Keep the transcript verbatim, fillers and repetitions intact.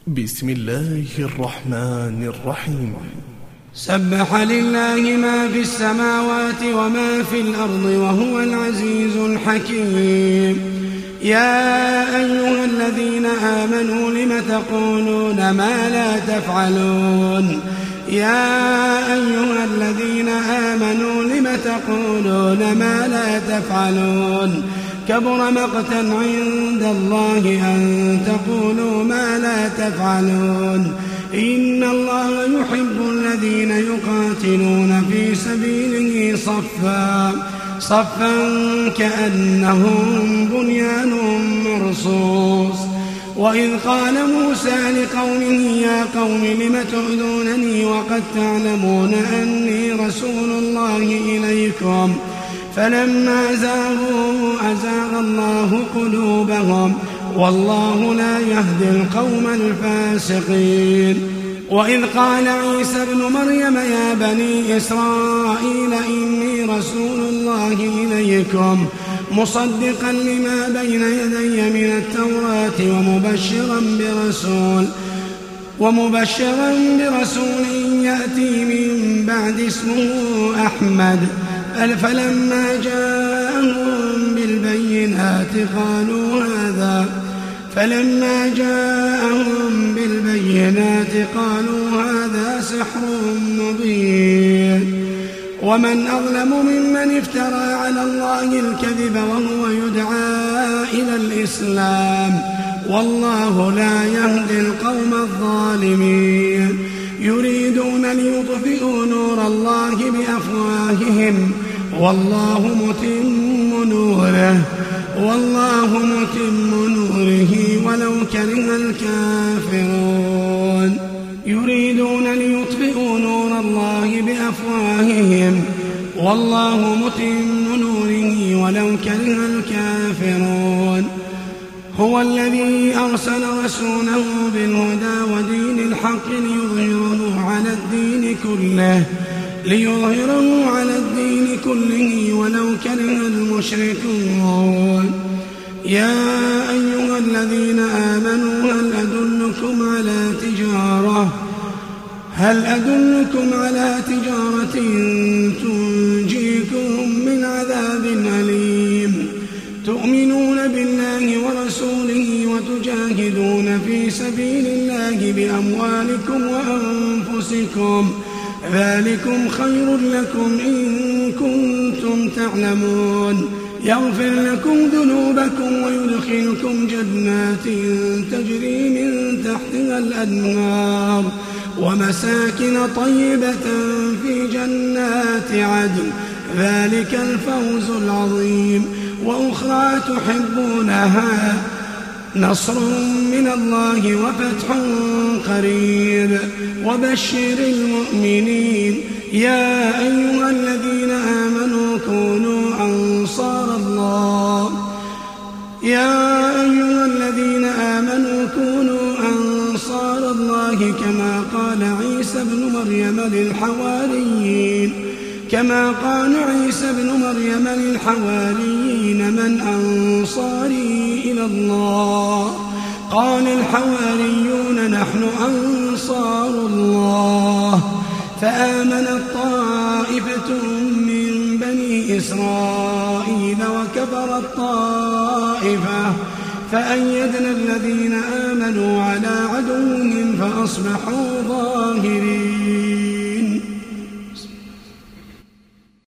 بسم الله الرحمن الرحيم. سبح لله ما في السماوات وما في الأرض وهو العزيز الحكيم. يا أيها الذين آمنوا لم تقولون ما لا تفعلون يا أيها الذين آمنوا لم تقولون ما لا تفعلون كبر مقتا عند الله أن تقولوا ما لا تفعلون. إن الله يحب الذين يقاتلون في سبيله صفا صفا كأنهم بنيان مرصوص. وإذ قال موسى لقومه يا قوم لم تؤذونني وقد تعلمون أني رسول الله إليكم فلما زاغوا أزاغ الله قلوبهم والله لا يهدي القوم الفاسقين. وإذ قال عيسى ابن مريم يا بني إسرائيل إني رسول الله إليكم مصدقا لما بين يدي من التوراة ومبشرا برسول ومبشرا برسول يأتي من بعد اسمه أحمد. فلما جاءهم بالبينات قالوا هذا فلما جاءهم بالبينات قالوا هذا سحر مبين. ومن أظلم ممن افترى على الله الكذب وهو يدعى إلى الإسلام والله لا يهدي القوم الظالمين. يريدون ليطفئوا نور الله بأفواههم والله متم نوره والله متم نوره ولو كره الكافرون. يريدون ليطفئوا نور الله بأفواههم والله متم نوره ولو كره الكافرون. هو الذي أرسل رسوله بالهدى ودين الحق ليظهره على الدين كله ليظهره على الدين كله ولو كره المشركون. يا أيها الذين آمنوا هل أدلكم على تجارة هل أدلكم على تجارة تنجيكم من عذاب أليم تؤمنون بالله ورسوله وتجاهدون في سبيل الله بأموالكم وأنفسكم ذلكم خير لكم إن كنتم تعلمون. يغفر لكم ذنوبكم ويدخلكم جنات تجري من تحتها الأنهار ومساكن طيبة في جنات عدن ذلك الفوز العظيم. وأخرى تحبونها نصر من الله وفتح قريب وبشر المؤمنين. يا أيها الذين آمنوا كونوا أنصار الله يا أيها الذين آمنوا كونوا أنصار الله كما قال عيسى ابن مريم للحواريين كما قال عيسى ابن مريم للحواريين من أنصاري إلى الله قال الحواريون نحن أنصار الله. فآمنت طائفة من بني إسرائيل وكفرت طائفة فأيدنا الذين آمنوا على عدوهم فأصبحوا ظاهرين.